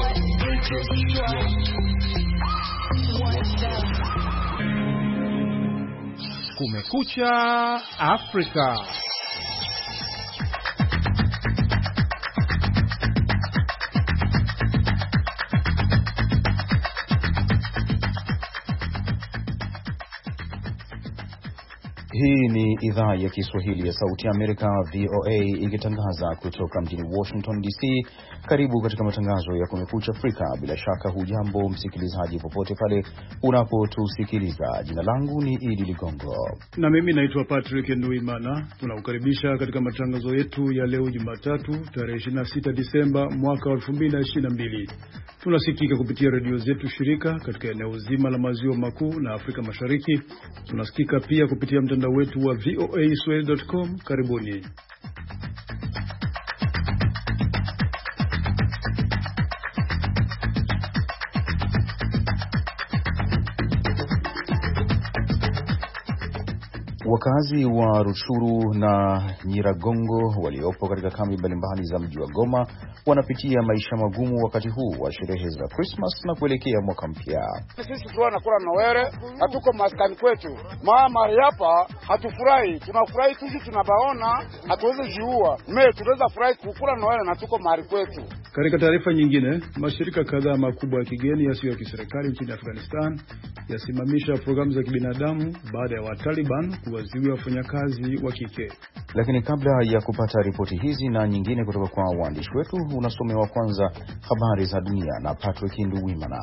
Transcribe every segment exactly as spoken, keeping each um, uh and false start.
Kumekucha Afrika. Hii ni idhaa ya Kiswahili ya Sauti ya Amerika, V O A, ikitangaza kutoka mjini Washington D C. Karibu katika matangazo ya Kumekucha Afrika. Bila shaka hujambo msikilizaji popote pale unapotusikiliza. Jina langu ni Idi Ligongo na mimi naitwa Patrick Nduimana. Tunakukaribisha katika matangazo yetu ya leo Jumatatu tarehe ishirini na sita Disemba mwaka wa elfu mbili na ishirini na mbili. Tunasikika kupitia redio zetu shirika katika eneo zima la maziwa makuu na Afrika Mashariki. Tunasikika pia kupitia mtandao wetu wa V O A Swahili dot com. Karibuni. Wakazi wa Rutshuru na Nyiragongo waliopo katika kambi mbalimbali za mji wa Goma wanapitia maisha magumu wakati huu wa sherehe za Christmas na kuelekea mwaka mpya. Sisi tunakula Noel, hatuko maskani kwetu. Mama hapa hatufurahi, tunafurahi sisi tunabaona, hatuwezi jiua. Mimi tunaweza furahi kukula Noel na tuko mahali kwetu. Katika taarifa nyingine, mashirika kadhaa makubwa ya kigeni yasiyo ya kiserikali nchini Afghanistan yasimamisha programu za kibinadamu baada ya Wataliban kuwazuia wafanyakazi wa kike. Lakini kabla ya kupata ripoti hizi na nyingine kutoka kwa waandishi wetu, unasomewa kwanza habari za dunia na Patrick Nduwimana.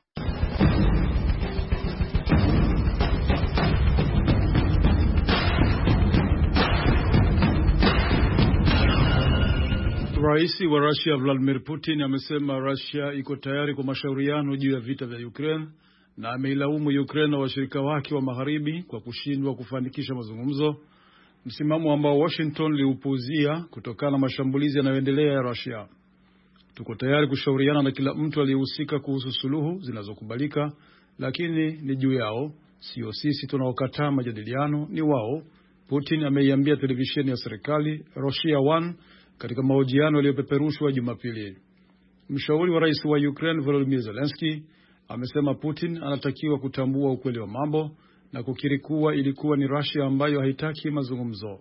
Rais wa Russia Vladimir Putin amesema Russia iko tayari kwa mashauriano juu ya vita vya Ukraine na ameilaumu Ukraine na washirika wake wa magharibi kwa kushindwa kufanikisha mazungumzo, msimamo ambao Washington liupuuzia kutokana na mashambulizi yanayoendelea ya Russia. Tuko tayari kushauriana na kila mtu aliyehusika kuhusu suluhu zinazokubalika, lakini ni juu yao, sio sisi tunaokataa majadiliano, ni wao, Putin ameiambia televisheni ya serikali Russia One katika mahojiano yaliyopeperushwa Jumapili. Mshauri wa rais wa Ukraine Volodymyr Zelensky amesema Putin anatakiwa kutambua ukweli wa mambo na kukiri kuwa ilikuwa ni Russia ambayo haitaki mazungumzo.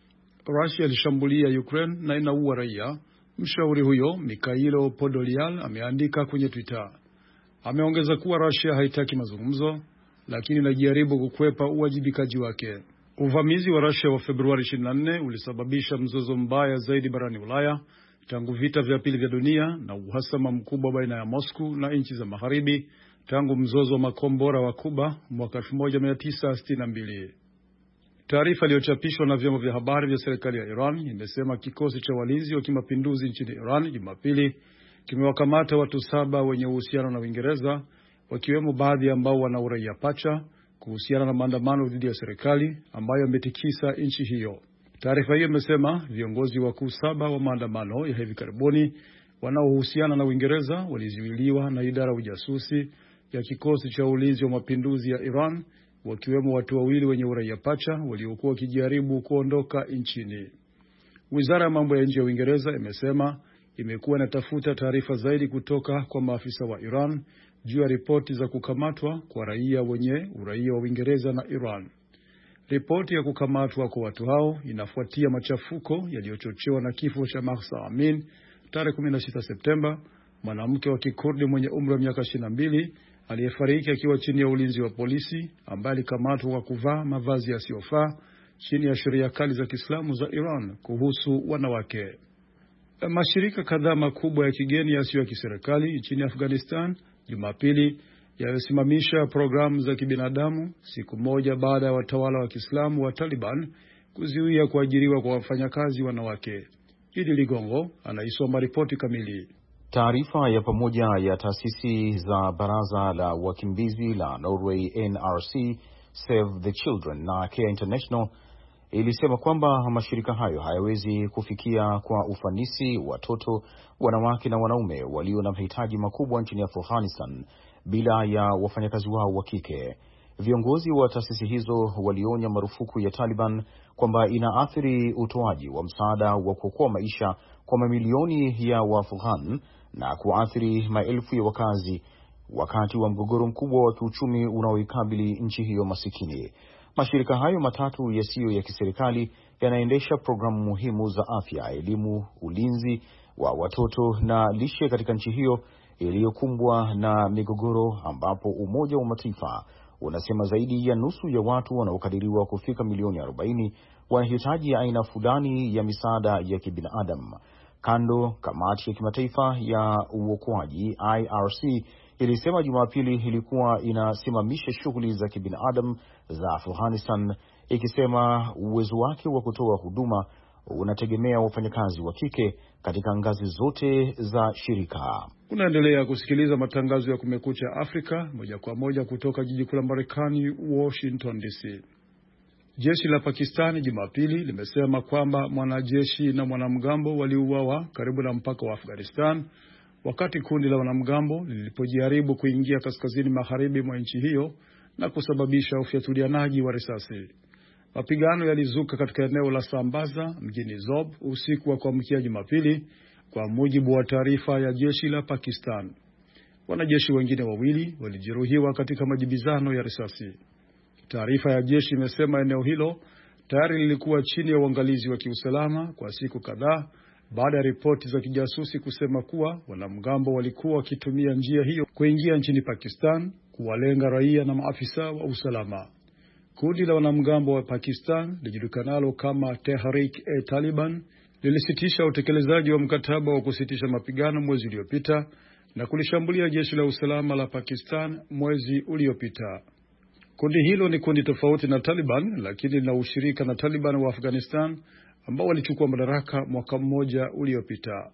Russia ilishambulia Ukraine na inaua raia, mshauri huyo Mikhailo Podolyak ameandika kwenye Twitter. Ameongeza kuwa Russia haitaki mazungumzo, lakini inajaribu kukwepa uwajibikaji wake. Uvamizi wa Russia wa Februari ishirini na nne ulisababisha mzozo mbaya zaidi barani Ulaya tangu vita vya pili vya dunia na uhasama mkubwa baina ya Moscow na nchi za magharibi tangu mzozo wa makombora wa Cuba mwaka elfu moja mia tisa sitini na mbili. Taarifa iliyochapishwa na vyombo vya habari vya serikali ya Iran imesema kikosi cha walinzi wa kimapinduzi nchini Iran Jumapili kimewakamata watu saba wenye uhusiano na Uingereza, wakiwemo baadhi ambao wana uraia pacha, kuhusiana na maandamano dhidi ya serikali ambayo yametikisa nchi hiyo. Taarifa hiyo imesema viongozi wakuu saba wa maandamano ya hivi karibuni wanaohusiana na Uingereza walizuiliwa na idara ya ujasusi ya kikosi cha ulinzi wa mapinduzi ya Iran, wakiwemo watu wawili wenye uraia pacha waliokuwa wakijaribu kuondoka nchini. Wizara ya mambo ya nje ya Uingereza imesema imekuwa inatafuta taarifa zaidi kutoka kwa maafisa wa Iran juu ya ripoti za kukamatwa kwa raia wenye uraia wa Uingereza na Iran. Ripoti ya kukamatwa kwa watu hao inafuatia machafuko yaliyochochewa na kifo cha Mahsa Amin tarehe kumi na sita Septemba, mwanamke wa Kikurdi mwenye umri wa miaka ishirini na mbili aliyefariki akiwa chini ya ulinzi wa polisi, ambaye alikamatwa kwa kuvaa mavazi yasiyofaa chini ya sheria kali za Kiislamu za Iran kuhusu wanawake. Mashirika kadhaa makubwa ya kigeni yasiyo ya kiserikali nchini Afghanistan Jumapili yamesimamisha programu za kibinadamu siku moja baada ya watawala wa Kiislamu wa Taliban kuzuia kuajiriwa kwa wafanyakazi wanawake. Idi Ligongo anaisoma ripoti kamili. Taarifa ya pamoja ya taasisi za Baraza la Wakimbizi la Norway N R C, Save the Children na Care International ilisema kwamba mashirika hayo hayawezi kufikia kwa ufanisi watoto, wanawake na wanaume walio na mahitaji makubwa nchini Afghanistan bila ya wafanyakazi wao wa kike. Viongozi wa taasisi hizo walionya marufuku ya Taliban kwamba inaathiri utoaji wa msaada wa kuokoa maisha kwa mamilioni ya Waafghan na kuathiri maelfu ya wakazi wakati wa mgogoro mkubwa wa kiuchumi unaoikabili nchi hiyo masikini. Mashirika hayo matatu yasiyo ya kiserikali yanaendesha programu muhimu za afya, elimu, ulinzi wa watoto na lishe katika nchi hiyo iliyokumbwa na migogoro, ambapo Umoja wa Mataifa unasema zaidi ya nusu ya watu wanaokadiriwa kufika milioni arobaini wanahitaji aina fulani ya misaada ya kibinadamu. Kando, kamati ya kimataifa ya uokoaji I R C ilisema Jumapili ilikuwa inasimamisha shughuli za kibinadamu za Afghanistan, ikisema uwezo wake wa kutoa huduma unategemea wafanyakazi wa kike katika ngazi zote za shirika. Unaendelea kusikiliza matangazo ya Kumekucha Afrika moja kwa moja kutoka jiji kuu la Marekani, Washington D C. Jeshi la Pakistani Jumapili limesema kwamba mwanajeshi na mwanamgambo waliuawa karibu na mpaka wa Afghanistan wakati kundi la wanamgambo lilipojaribu kuingia kaskazini magharibi mwa nchi hiyo na kusababisha ufyatulianaji wa risasi. Mapigano yalizuka katika eneo la Sambaza mjini Zob usiku wa kuamkia Jumapili, kwa mujibu wa taarifa ya jeshi la Pakistan. Wanajeshi wengine wawili walijeruhiwa katika majibizano ya risasi. Taarifa ya jeshi imesema eneo hilo tayari lilikuwa chini ya uangalizi wa kiusalama kwa siku kadhaa baada ya ripoti za kijasusi kusema kuwa wanamgambo walikuwa wakitumia njia hiyo kuingia nchini Pakistan kuwalenga raia na maafisa wa usalama. Kundi la wanamgambo wa Pakistan lijulikanalo kama Tehrik-e-Taliban lilisitisha utekelezaji wa mkataba wa kusitisha mapigano mwezi uliopita na kulishambulia jeshi la usalama la Pakistan mwezi uliopita. Kundi hilo ni kundi tofauti na Taliban, lakini lina ushirika na Taliban wa Afghanistan ambao walichukua madaraka mwaka mmoja uliopita.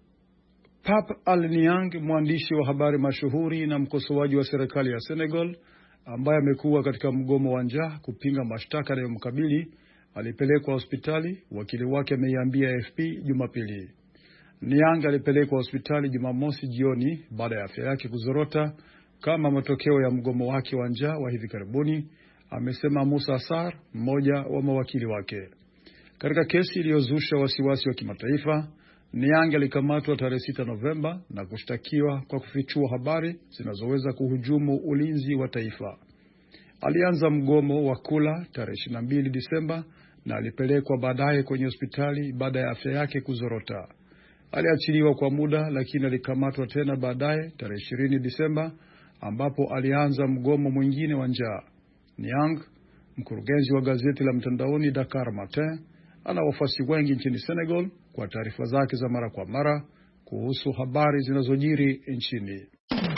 Pape Alé Niang, mwandishi wa habari mashuhuri na mkosoaji wa serikali ya Senegal, ambaye amekuwa katika mgomo wa njaa kupinga mashtaka yanayomkabili, alipelekwa hospitali, wakili wake ameiambia A F P Jumapili. Niang alipelekwa hospitali Jumamosi jioni baada ya afya yake kuzorota kama matokeo ya mgomo wake wa njaa wa hivi karibuni, amesema Musa Sarr, mmoja wa mawakili wake. Katika kesi iliyozusha wasiwasi wa kimataifa, Niang alikamatwa tarehe sita Novemba na kushtakiwa kwa kufichua habari zinazoweza kuhujumu ulinzi wa taifa. Alianza mgomo wa kula tarehe ishirini na mbili Disemba na alipelekwa baadaye kwenye hospitali baada ya afya yake kuzorota. Aliachiliwa kwa muda, lakini alikamatwa tena baadaye tarehe ishirini Disemba ambapo alianza mgomo mwingine wa njaa. Niang, mkurugenzi wa gazeti la mtandaoni Dakar Matin, ana wafuasi wengi nchini Senegal kwa taarifa zake za mara kwa mara kuhusu habari zinazojiri nchini.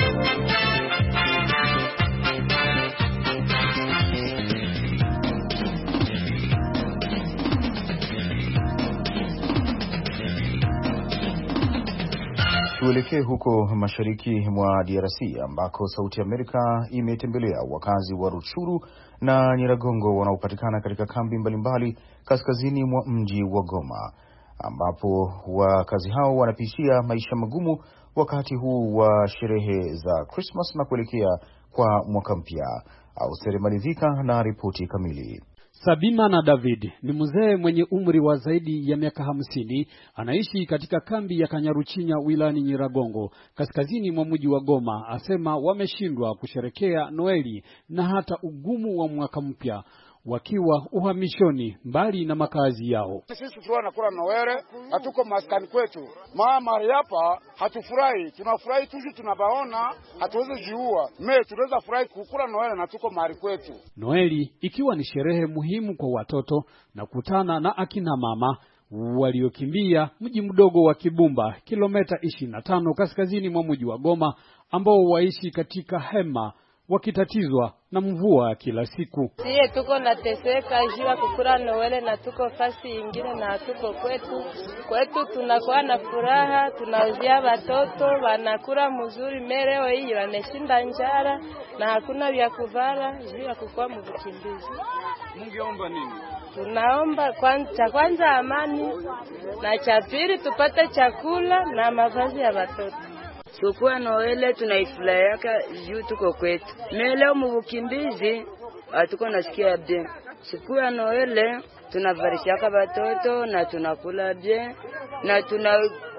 Tuelekee huko mashariki mwa D R C ambako Sauti Amerika imetembelea wakazi wa Rutshuru na Nyiragongo wanaopatikana katika kambi mbalimbali kaskazini mwa mji wa Goma, ambapo wakazi hao wanapitia maisha magumu wakati huu wa sherehe za Christmas na kuelekea kwa mwaka mpya. Austere Malivika na ripoti kamili. Sabima na David ni mzee mwenye umri wa zaidi ya miaka hamsini, anaishi katika kambi ya Kanyaruchinya wilayani Nyiragongo kaskazini mwa mji wa Goma. Asema wameshindwa kusherekea Noeli na hata ugumu wa mwaka mpya wakiwa uhamishoni mbali na makazi yao. Sisi tunakula Noeli, hatuko maskani kwetu. Mama hapa hatufurahi, tunafurahi tuzi tunabaona, hatuwezi jiua. Me tunaweza furahi kukula Noeli na tuko mahali kwetu. Noeli ikiwa ni sherehe muhimu kwa watoto na kutana na akina mama waliokimbia mji mdogo wa Kibumba kilomita ishirini na tano kaskazini mwa mji wa Goma, ambao waishi katika hema wakitatizwa na mvua kila siku. Sie tuko na teseka jiwa kukura Noeli na tuko fasi ingine na tuko kwetu. Kwetu tunakuwa na furaha, tunauzia watoto, wanakula mzuri, mereo hii waneshinda njara na hakuna vya kuvala jiwa kukua mvukimbizi. Mungeomba nini? Tunaomba kwanza kwanza amani na cha pili tupate chakula na mavazi ya watoto. Sikuwa Noeli tunaifurahia juu tuko kwetu. Leo mvukimbizi hatuko nasikia bien. Sikuwa Noeli tunavarishaka watoto na tunakula bien na tuna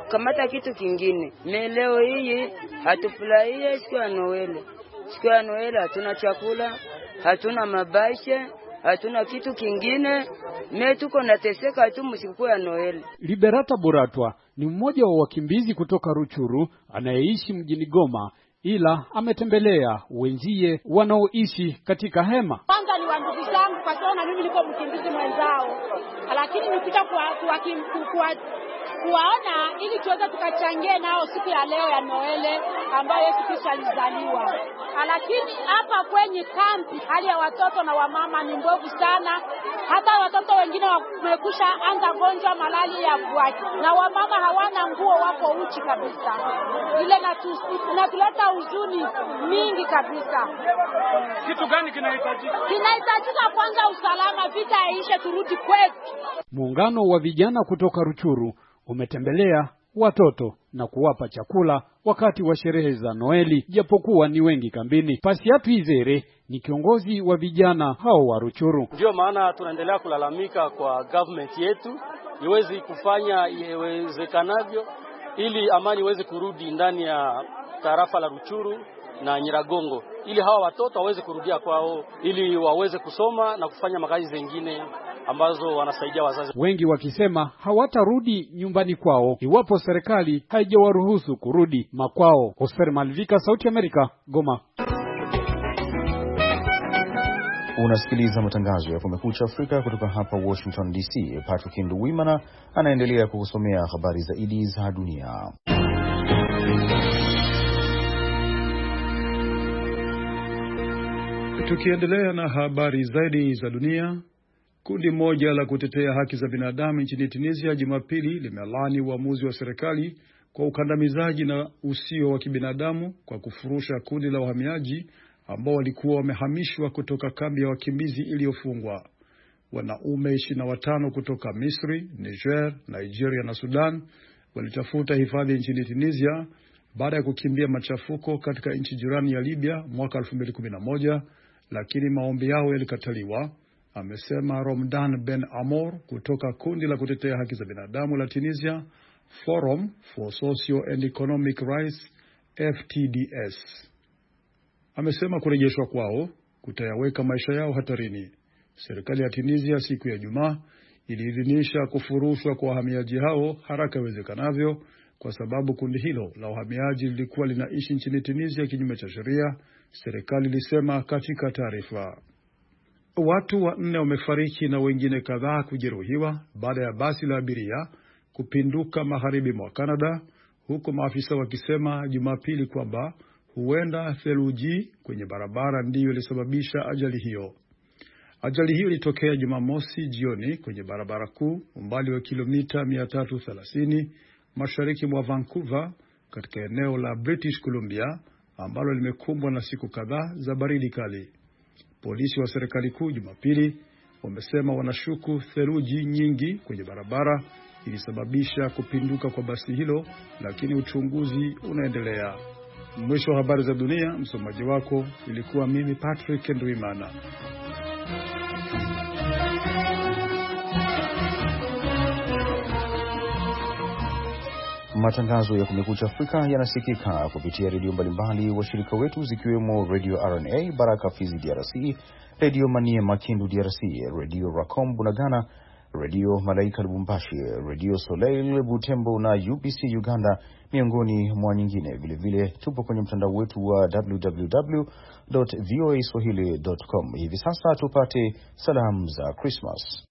kukamata kitu kingine. Leo hii hatufurahie siku ya Noel. Siku ya Noel hatuna chakula, hatuna mabashe, hatuna kitu kingine. Mimi tuko nateseka tu msiku ya Noel. Liberata Buratwa ni mmoja wa wakimbizi kutoka Ruchuru anayeishi mjini Goma, ila ametembelea wenzie wanaoishi katika hema. Kwanza ni wa ndugu zangu kwa sababu mimi niko mkimbizi mwenzao. Lakini nipita kwa kwa, kwa kuwaona ili tuweze tukachangie nao siku ya leo ya Noele ambayo Yesu Kristo alizaliwa. Lakini hapa kwenye kampi hali ya watoto na wamama ni mbovu sana. Hata watoto wengine wamekusha anza gonjwa malali ya bwaki. Na wamama hawana nguo, wako uchi kabisa. Ile inatuleta huzuni mingi kabisa. Kitu gani kinahitajika? Kinahitajika kwanza usalama, vita iishe, turudi kwetu. Muungano wa vijana kutoka Ruchuru umetembelea watoto na kuwapa chakula wakati wa sherehe za Noeli, japokuwa ni wengi kambini. Pasiatu Izere ni kiongozi wa vijana hao wa Ruchuru. Ndio maana tunaendelea kulalamika kwa government yetu iweze kufanya iwezekanavyo ili amani iweze kurudi ndani ya tarafa la Ruchuru na Nyiragongo, ili hawa watoto waweze kurudia kwao, ili waweze kusoma na kufanya makazi zingine ambazo wanasaidia wazazi. Wengi wakisema hawatarudi nyumbani kwao iwapo serikali haijawaruhusu kurudi makwao. Osfer Malvika, Sauti ya Amerika, Goma. Unasikiliza matangazo ya Kumekucha Afrika kutoka hapa Washington D C. Patrick Nduwimana anaendelea kukusomea habari zaidi za dunia. Tukiendelea na habari zaidi za dunia, kundi moja la kutetea haki za binadamu nchini Tunisia Jumapili limelani uamuzi wa serikali kwa ukandamizaji na usio wa kibinadamu kwa kufurusha kundi la wahamiaji ambao walikuwa wamehamishwa kutoka kambi ya wakimbizi iliyofungwa. Wanaume ishirini na watano kutoka Misri, Niger, Nigeria na Sudan walitafuta hifadhi nchini Tunisia baada ya kukimbia machafuko katika nchi jirani ya Libya mwaka elfu mbili kumi na moja, lakini maombi yao yalikataliwa, amesema Romdan Ben Amor kutoka kundi la kutetea haki za binadamu la Tunisia, Forum for Socio and Economic Rights, F T D S. Amesema kurejeshwa kwao kutayaweka maisha yao hatarini. Serikali ya Tunisia siku ya Ijumaa iliidhinisha kufurushwa kwa wahamiaji hao haraka iwezekanavyo kwa sababu kundi hilo la wahamiaji lilikuwa linaishi nchini Tunisia kinyume cha sheria, serikali ilisema katika taarifa. Watu wanne wamefariki na wengine kadhaa kujeruhiwa baada ya basi la abiria kupinduka magharibi mwa Canada, huku maafisa wakisema Jumapili kwamba huenda theluji kwenye barabara ndiyo ilisababisha ajali hiyo. Ajali hiyo ilitokea Jumamosi jioni kwenye barabara kuu umbali wa kilomita mia tatu thelathini mashariki mwa Vancouver katika eneo la British Columbia ambalo limekumbwa na siku kadhaa za baridi kali. Polisi wa serikali kuu Jumapili wamesema wanashuku theluji nyingi kwenye barabara ilisababisha kupinduka kwa basi hilo, lakini uchunguzi unaendelea. Mwisho wa habari za dunia, msomaji wako ilikuwa mimi Patrick Ndwimana. Matangazo ya Kumekucha Afrika yanasikika kupitia redio mbalimbali washirika wetu zikiwemo Radio R N A Baraka Fizi D R C, Radio Manie Makindu D R C, Radio Racom Bunagana, Radio Malaika Lubumbashi, Radio Soleil Butembo na U B C Uganda, miongoni mwa nyingine. Vile vile tupo kwenye mtandao wetu wa w w w dot voa swahili dot com. Hivi sasa tupate salamu za Christmas.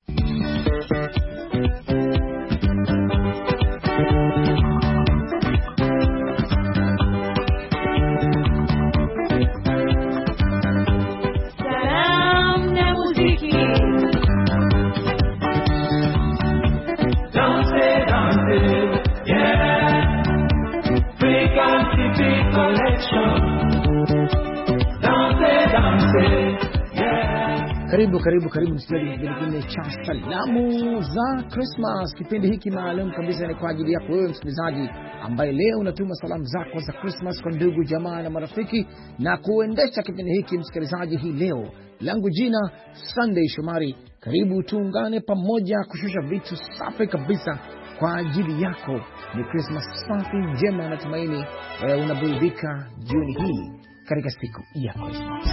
Karibu karibu karibu msikilizaji wa kipindi cha salamu za Christmas. Kipindi hiki maalum kabisa ni kwa ajili yako wewe msikilizaji ambaye leo unatuma salamu zako za Christmas kwa ndugu, jamaa na marafiki, na kuendesha kipindi hiki msikilizaji hii leo. Langu jina Sunday Shomari. Karibu tuungane pamoja kushusha vitu safi kabisa kwa ajili yako. Ni Christmas safi njema, natumaini eh, unaburudika jioni hii katika siku ya Christmas.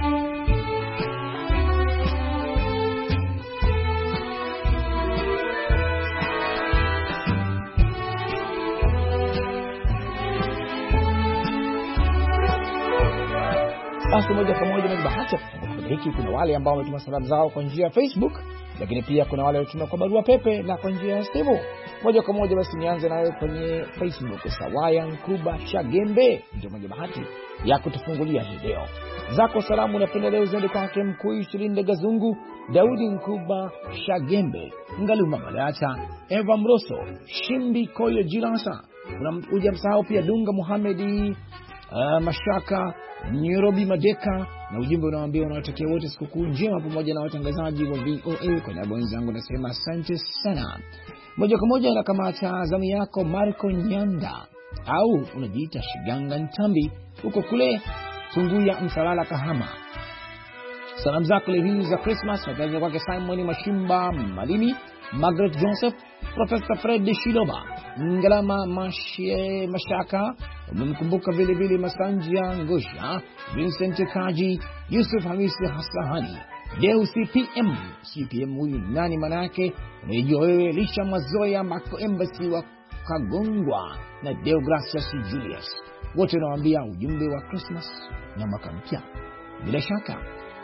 Basi moja kwa moja na bahati ya kufungua hiki, kuna wale ambao wametuma salamu zao kwa njia ya Facebook, lakini pia kuna wale walituma kwa barua pepe na kwa njia ya simu. Moja kwa moja basi nianze nawe kwenye Facebook. Sawaya Nkuba Shagembe ndio mwenye bahati ya kutufungulia video. Zako salamu napenda leo zende kwake Mkuu Shirinde Gazungu, Daudi Nkuba Shagembe, Ngaluma Malata, Eva Mroso, Shimbi Koyo Jilasa. Unakuja msahau pia Dunga Muhamedi, uh, Mashaka Nairobi Madeka, na ujumbe unawaambia unawatakia wote sikukuu njema pamoja na watangazaji wa V O A. Kwa niaba wenzangu nasema asante sana. Moja kwa moja na kama zamu yako Marco Nyanda au unajiita Shiganga Ntambi uko kule Tunguya Msalala Kahama. Salamu zako leo za Christmas wataanza kwake Simon Mashimba Malimi, Margaret Joseph, Professor Fred Shiloba, Ngalama Mashie Mashaka, umemkumbuka vile vile Masanjia Ngosha, Vincent Kaji, Yusuf Hamisi Hasahani, Deu C P M. C P M huyu nani manake? Unajua wewe, Lisha Mazoya Mako Embassy wa Kagongwa na Deo Gracias Julius. Wote nawaambia ujumbe wa Christmas na mwaka mpya. Bila shaka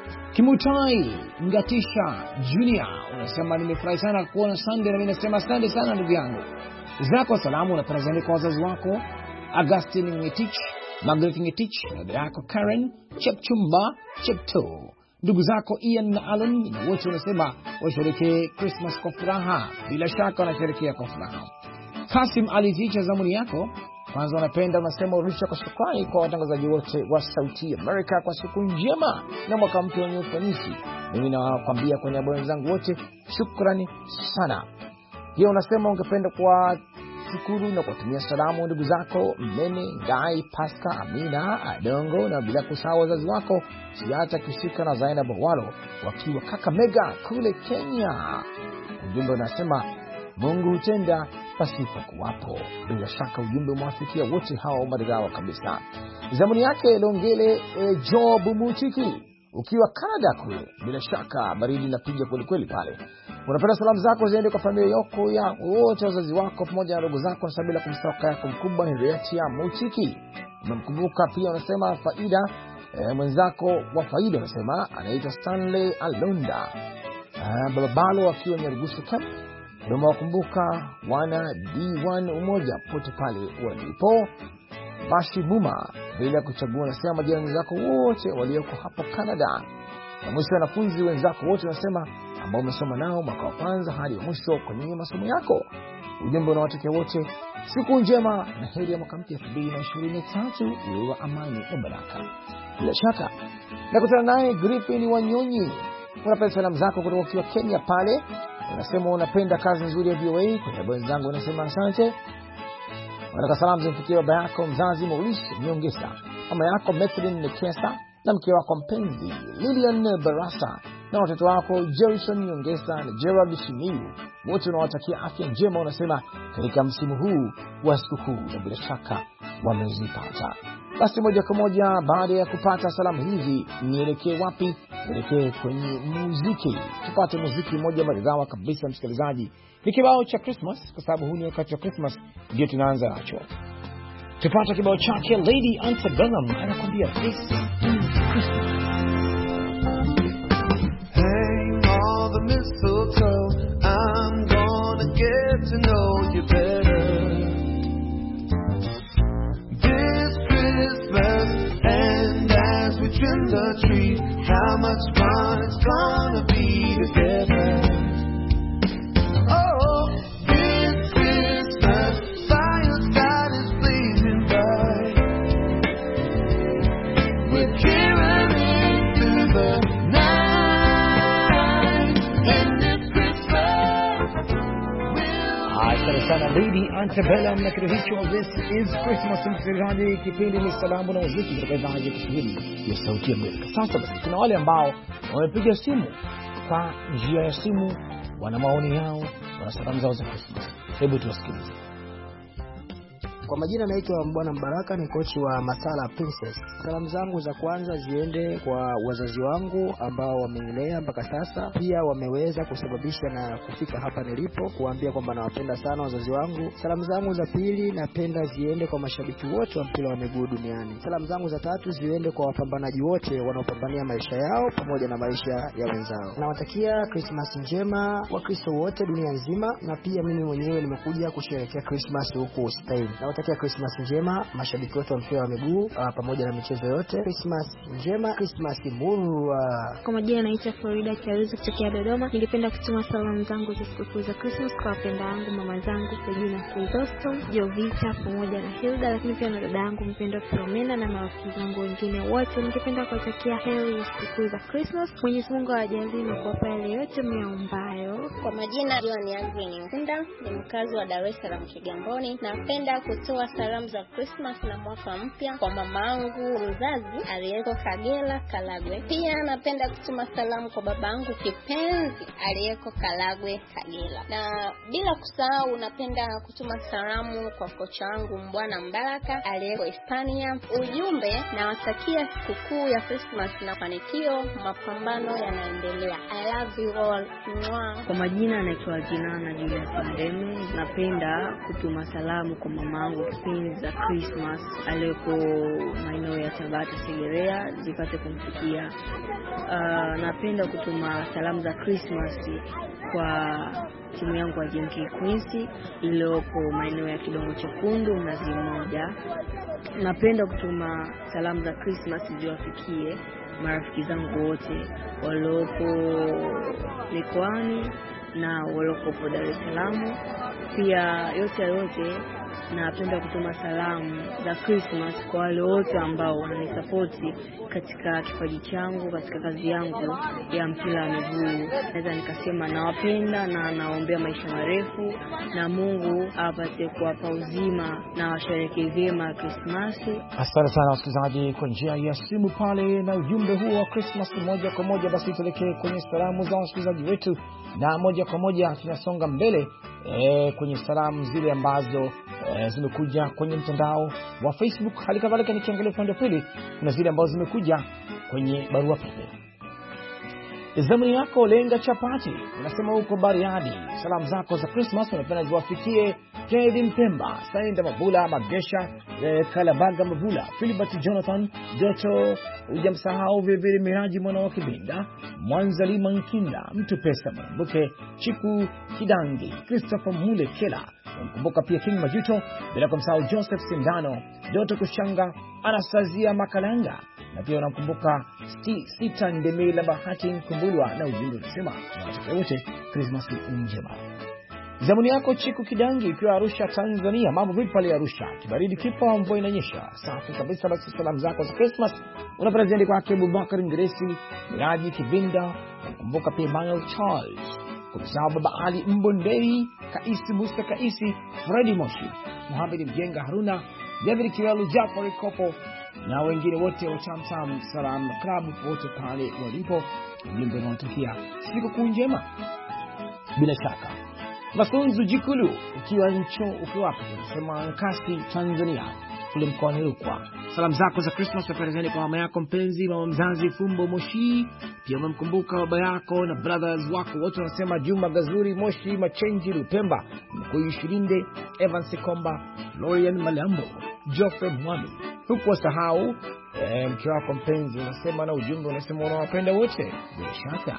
Kimutai Ngatisha Junior unasema nimefurahi sana kuona Sunday, na mimi nasema asante sana ndugu yangu. Zako salamu na parazani kwa wazazi wako Augustine Ngetich, Margaret Ngetich, na dada yako Karen Chepchumba Chepto, ndugu zako Ian na Alan, na wote unasema washerehekee Christmas kwa furaha. Bila shaka wanasherehekea kwa furaha. Kasim Alizicha zamuni yako kwanza wanapenda unasema urudisha kwa shukrani kwa watangazaji wote wa Sauti America kwa siku njema na mwaka mpya wenye ufanisi. Mimi nawaambia kwa niaba wenzangu wote shukrani sana. Pia unasema ungependa kwa shukuru na kutumia salamu ndugu zako Mene, Ngai, Pasca, Amina, Adongo, na bila kusahau wazazi wako Siata Kishika na Zainab Walo wakiwa Kakamega kule Kenya. Ujumbe unasema Mungu hutenda pasipo kuwapo. Bila shaka ujumbe umewafikia wote hao maridhawa kabisa. Zamuni yake Longele e, Job Mutiki ukiwa Canada kule, bila shaka baridi inapiga kweli kweli pale. Unapenda salamu zako ziende kwa familia yako ya wote, wazazi wako pamoja na ndugu zako, na bila kumsahau kaka yako mkubwa Henrietta Mutiki. Unamkumbuka pia unasema Faida e, mwenzako wa Faida unasema anaitwa Stanley Alonda, e, baba Balo akiwa Nyarugusu Camp. Ndio wakumbuka wana D one umoja pote pale walipo. Bashi Buma bila kuchagua nasema majirani zako wote walioko hapo Canada. Na mwisho wanafunzi wenzako wote nasema ambao umesoma nao mwaka wa kwanza hadi mwisho kwenye masomo yako. Ujumbe unawatakia wote siku njema na heri ya mwaka mpya elfu mbili na ishirini na tatu iwe amani na baraka. Bila shaka nakutana naye Griffin Wanyonyi. Unapenda salamu zako kutoka kwa Kenya pale. Unasema unapenda kazi nzuri ya V O A. Kwa sababu wenzangu unasema asante. Unataka salamu zimfikie baba yako mzazi Maurice Nyongesa, mama yako Methlin Nekesa, na mke wako mpenzi Lilian Barasa, na watoto wako Jerison Nyongesa na Gerald Shimiu. Wote unawatakia afya njema unasema katika msimu huu wa sikukuu, na bila shaka wamezipata. Basi moja kwa moja baada ya kupata salamu hizi nielekee wapi? Nielekee kwenye muziki. Tupate muziki moja maridhawa kabisa msikilizaji. Ni kibao cha Christmas kwa sababu huu ni wakati wa Christmas ndio tunaanza nacho. Tupate kibao chake Lady Antebellum anakuambia this is Christmas. Hang all the mistletoe, I'm gonna get to know you better. This Christmas, and as we trim the tree, how much fun it's gonna be together. Oh, this Christmas, fireside is blazing bright. We're caroling through the night, and it's Christmas. Asante sana Lady Antebellum na kitu hicho This is Christmas. Msikilizaji, kipindi ni salamu na muziki kutoka idhaa ya Kiswahili ya Sauti ya Amerika. Sasa basi kuna wale ambao wamepiga simu kwa njia ya simu, wana maoni yao, wana salamu zao za Christmas. Hebu tuwasikilize. Kwa majina naitwa Mbwana Mbaraka, ni kochi wa Masala Princess. Salamu zangu za kwanza ziende kwa wazazi wangu ambao wamenilea mpaka sasa, pia wameweza kusababisha na kufika hapa nilipo, kuambia kwamba nawapenda sana wazazi wangu. Salamu zangu za pili napenda ziende kwa mashabiki wote wa mpira wa miguu duniani. Salamu zangu za tatu ziende kwa wapambanaji wote wanaopambania maisha yao pamoja na maisha ya wenzao. Nawatakia Christmas njema Wakristo wote dunia nzima, na pia mimi mwenyewe nimekuja kusherehekea Christmas huko Spain. Nawatakia Christmas njema mashabiki wote wa mpira wa miguu pamoja na michezo yote. Christmas njema, Christmas murwa. Kwa majina naitwa Florida Charuzi kutoka Dodoma. Ningependa kutuma salamu zangu za sikukuu za Christmas kwa wapenda wangu, mama zangu Regina Crisosto, Jovita pamoja na Hilda, lakini pia na dada yangu mpendwa Filomena na marafiki zangu wengine wote. Ningependa kuwatakia heri ya sikukuu za Christmas. Mwenyezi Mungu awajalie na kuwapa yale yote mnayoombayo. Kwa majina John Andrew Ngunda, ni mkazi wa Dar es Salaam Kigamboni. Napenda kutoa salamu za Christmas na mwaka mpya kwa mamangu mzazi aliyeko Kagera Kalagwe. Pia napenda kutuma salamu kwa babangu kipenzi aliyeko Kalagwe Kagera. Na bila kusahau napenda kutuma salamu kwa kocha wangu Mbwana Mbaraka aliyeko Hispania. Ujumbe, nawatakia sikukuu ya Christmas na mafanikio, mapambano yanaendelea. I love you all. Mwah. Kwa majina anaitwa Jinana Julius Ndeme. Napenda kutuma salamu kwa mamangu kipenzi za Christmas aliyeko maeneo ya Tabata Segerea, zipate kumfikia. Uh, napenda kutuma salamu za Christmas kwa timu yangu ya J M K Queens iliyoko maeneo ya Kidongo Chekundu Mnazi Mmoja. Napenda kutuma salamu za Christmas ziwafikie marafiki zangu wote walioko mikoani na walioko Dar es Salaam. Pia yote yote napenda kutuma salamu za Christmas kwa wale wote ambao wananisapoti katika kipaji changu, katika kazi yangu ya mpira wa miguu. Naweza nikasema nawapenda na naombea maisha marefu na Mungu apate kuwapa uzima na washerehekee vyema Christmas. Asante sana wasikilizaji kwa njia ya simu pale na ujumbe huo wa Christmas moja kwa moja. Basi tuelekee kwenye salamu za wasikilizaji wetu, na moja kwa moja tunasonga mbele e, kwenye salamu zile ambazo e, zimekuja kwenye mtandao wa Facebook. Hali kadhalika nikiangalia upande wa pili kuna zile ambazo zimekuja kwenye barua pepe. Zamani yako Lenga Chapati unasema huko Bariadi, salamu zako za Christmas unapenda ziwafikie Kevin Pemba, Sainda Mabula, Magesha, e, Kalabaga Mabula, Philibert Jonathan, Doto, ujamsahau vile vile Miraji mwana wa Kibinda, Mwanza Lima Nkinda, Mtu Pesa Marambuke, Chiku Kidangi, Christopher Mule Kela, mkumbuka pia King Majuto, bila kumsahau Joseph Sindano, Doto Kushanga, Anastasia Makalanga, na pia unamkumbuka Sita Ndemela Bahati Kumbulwa, na ujumbe unasema tunawatakia wote Christmas njema. Zamani yako Chiku Kidangi ukiwa Arusha Tanzania, mambo vipi pale Arusha? Kibaridi kipo, mvua inanyesha. Safi kabisa. Basi salamu zako za Christmas unapenda ziende kwa Abubakar Ngresi, Miraji Kibinda, unamkumbuka pia Emmanuel Charles, kumsahau Baba Ali Mbondei, Kaisi Musa Kaisi, Freddy Moshi, Muhammad Mjenga Haruna, David Kiwelu, Jafari Kopo na wengine wote wa Tamtam Salam Club wote pale walipo. Ujumbe unawatakia sikukuu njema. Bila shaka Masunzu Jikulu ukiwa ncho ukiwa wapi unasema Nkasi Tanzania kule mkoani Rukwa, salamu zako za Christmas napelekeni kwa mama yako mpenzi, mama mzazi Fumbo Moshi, pia umemkumbuka baba yako na brothers wako wote wanasema Juma Gazuri Moshi, Machenji Lupemba, Mkuyu Shirinde, Evan Sikomba, Lorian Malambo, Joffrey Mwami, huku wasahau e, mke wako mpenzi unasema, na ujumbe unasema unawapenda wote. Bila shaka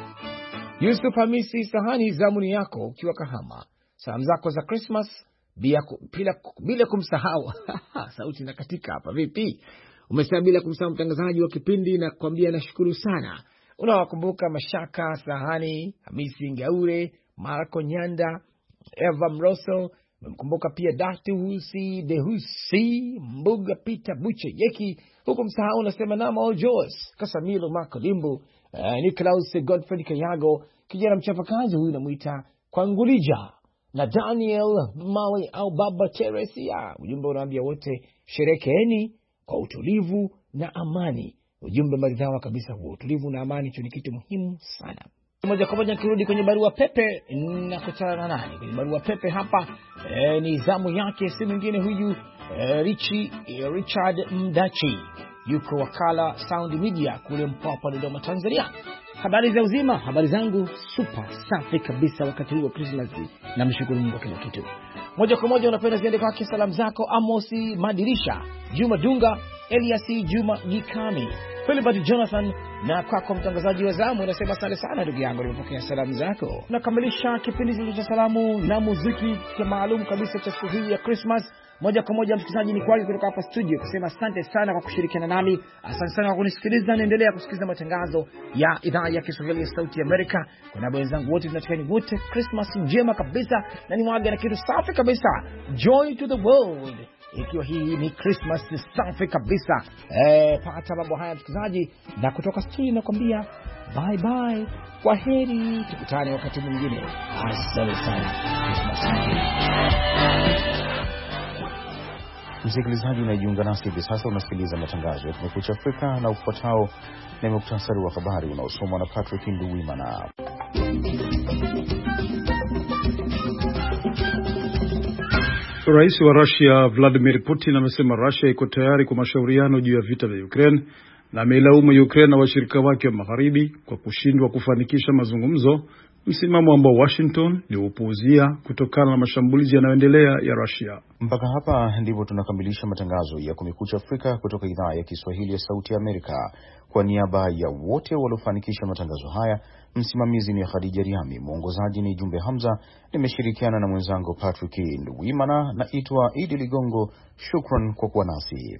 Yusuf Hamisi Sahani, zamuni yako ukiwa Kahama, salamu zako za Christmas bila bila, bila kumsahau sauti na katika hapa vipi umesema bila kumsahau mtangazaji wa kipindi na kuambia nashukuru sana. Unawakumbuka Mashaka Sahani, Hamisi Ngaure, Marco Nyanda, Eva Mroso, umemkumbuka pia Datu Husi Dehusi, Mbuga Peter Buche Yeki, huko msahau unasema Nama Ojos, Kasamilo Marco Limbu, uh, Niklaus Godfrey Kayago, kijana mchapakazi huyu namuita Kwangulija, na Daniel Mawe au Baba Teresia. Ujumbe unaambia wote sherekeeni kwa utulivu na amani. Ujumbe maridhawa kabisa huo, utulivu na amani ni kitu muhimu sana. Moja kwa moja nikirudi kwenye barua pepe na kutana na nani kwenye barua pepe hapa e, ni zamu yake si mwingine huyu e, Richi, e, Richard Mdachi yuko wakala Sound Media kule Mpwapwa Dodoma Tanzania. Habari za uzima, habari zangu super safi kabisa wakati huu wa Christmas. Na mshukuru Mungu kwa kila kitu. Moja kwa moja unapenda ziende kwa salamu zako Amosi Madirisha, Juma Dunga, Eliasi Juma Gikami, Philibert Jonathan, na kwako mtangazaji wa zamu unasema asante sana ndugu yangu nimepokea salamu zako. Nakamilisha kipindi chetu cha salamu na muziki kwa maalum kabisa cha siku hii ya Christmas. Moja kwa moja msikilizaji ni kwake kutoka hapa studio kusema asante sana kwa kushirikiana nami. Asante sana kwa kunisikiliza, naendelea kusikiliza matangazo ya idhaa ya Kiswahili ya Sauti ya Amerika. Kwa niaba ya wenzangu wote tunatakieni wote Christmas njema kabisa, na niwaage na kitu safi kabisa, Joy to the World. Ikiwa hii ni Christmas safi kabisa. Eh, pata mambo haya msikilizaji, na kutoka studio nakwambia bye bye, kwa heri, tukutane wakati mwingine. Asante sana. Christmas njema. Msikilizaji unajiunga nasi hivi sasa, unasikiliza matangazo ya Kumekucha Afrika, na ufuatao ni muktasari wa habari unaosomwa na Patrick Nduwimana. Rais wa Russia Vladimir Putin amesema Russia iko tayari kwa mashauriano juu ya vita vya Ukraine, na ameilaumu Ukraine na washirika wake wa magharibi kwa kushindwa kufanikisha mazungumzo, msimamo ambao Washington liupuuzia kutokana na mashambulizi yanayoendelea ya Russia. Mpaka hapa ndipo tunakamilisha matangazo ya Kumekucha Afrika kutoka idhaa ya Kiswahili ya Sauti ya Amerika. Kwa niaba ya wote waliofanikisha matangazo haya, msimamizi ni Khadija Riami, mwongozaji ni Jumbe Hamza, nimeshirikiana na mwenzangu Patrick Nduwimana, na itwa Idi Ligongo. Shukran kwa kuwa nasi.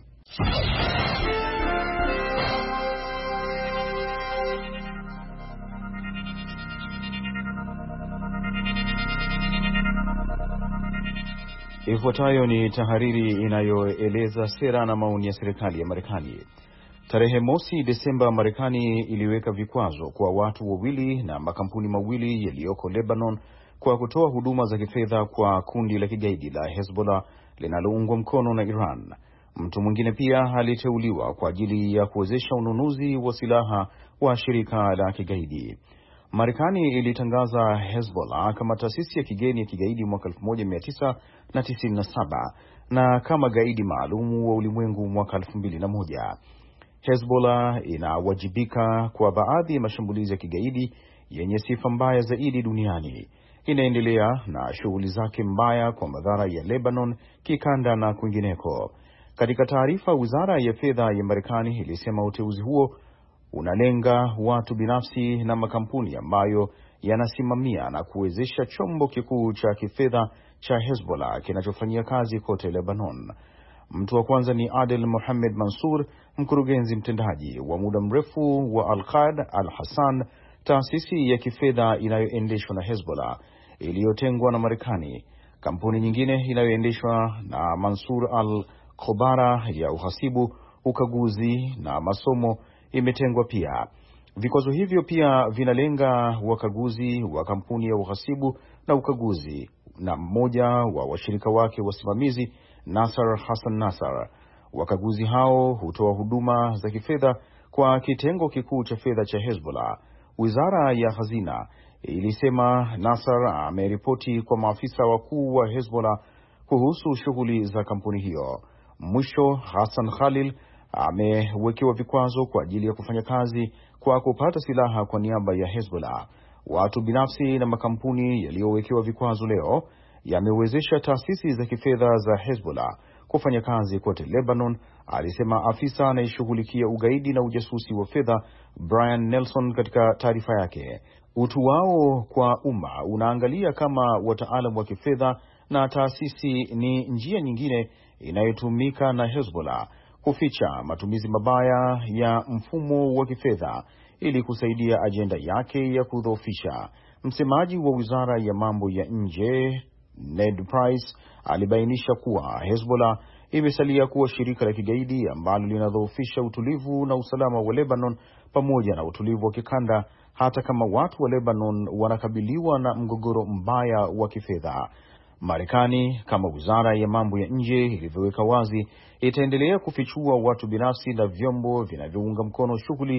Ifuatayo ni tahariri inayoeleza sera na maoni ya serikali ya Marekani. Tarehe mosi Desemba, Marekani iliweka vikwazo kwa watu wawili na makampuni mawili yaliyoko Lebanon kwa kutoa huduma za kifedha kwa kundi la kigaidi la Hezbollah linaloungwa mkono na Iran. Mtu mwingine pia aliteuliwa kwa ajili ya kuwezesha ununuzi wa silaha wa shirika la kigaidi. Marekani ilitangaza Hezbollah kama taasisi ya kigeni ya kigaidi mwaka elfu moja mia tisa tisini na saba na kama gaidi maalumu wa ulimwengu mwaka elfu mbili na moja. Hezbollah inawajibika kwa baadhi ya mashambulizi ya kigaidi yenye sifa mbaya zaidi duniani. Inaendelea na shughuli zake mbaya kwa madhara ya Lebanon, kikanda na kwingineko. Katika taarifa, Wizara ya Fedha ya Marekani ilisema uteuzi huo unalenga watu binafsi na makampuni ambayo yanasimamia na kuwezesha chombo kikuu cha kifedha cha Hezbollah kinachofanyia kazi kote Lebanon. Mtu wa kwanza ni Adel Mohamed Mansour, mkurugenzi mtendaji wa muda mrefu wa Al-Qad Al-Hassan, taasisi ya kifedha inayoendeshwa na Hezbollah iliyotengwa na Marekani. Kampuni nyingine inayoendeshwa na Mansour Al-Khobara ya uhasibu, ukaguzi na masomo imetengwa pia. Vikwazo hivyo pia vinalenga wakaguzi wa kampuni ya uhasibu na ukaguzi na mmoja wa washirika wake wasimamizi, Nasser Hassan Nasser. Wakaguzi hao hutoa huduma za kifedha kwa kitengo kikuu cha fedha cha Hezbollah. Wizara ya Hazina ilisema Nasser ameripoti kwa maafisa wakuu wa Hezbollah kuhusu shughuli za kampuni hiyo. Mwisho, Hassan Khalil amewekewa vikwazo kwa ajili ya kufanya kazi kwa kupata silaha kwa niaba ya Hezbollah. Watu binafsi na makampuni yaliyowekewa vikwazo leo yamewezesha taasisi za kifedha za Hezbollah kufanya kazi kote Lebanon, alisema afisa anayeshughulikia ugaidi na ujasusi wa fedha Brian Nelson katika taarifa yake. Utu wao kwa umma unaangalia kama wataalamu wa kifedha na taasisi ni njia nyingine inayotumika na Hezbollah kuficha matumizi mabaya ya mfumo wa kifedha ili kusaidia ajenda yake ya kudhoofisha. Msemaji wa Wizara ya Mambo ya Nje Ned Price alibainisha kuwa Hezbollah imesalia kuwa shirika la kigaidi ambalo linadhoofisha utulivu na usalama wa Lebanon pamoja na utulivu wa kikanda, hata kama watu wa Lebanon wanakabiliwa na mgogoro mbaya wa kifedha. Marekani, kama Wizara ya Mambo ya Nje ilivyoweka wazi, itaendelea kufichua watu binafsi na vyombo vinavyounga mkono shughuli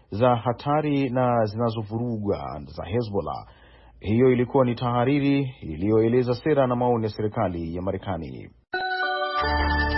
za hatari na zinazovuruga za Hezbollah. Hiyo ilikuwa ni tahariri iliyoeleza sera na maoni ya serikali ya Marekani.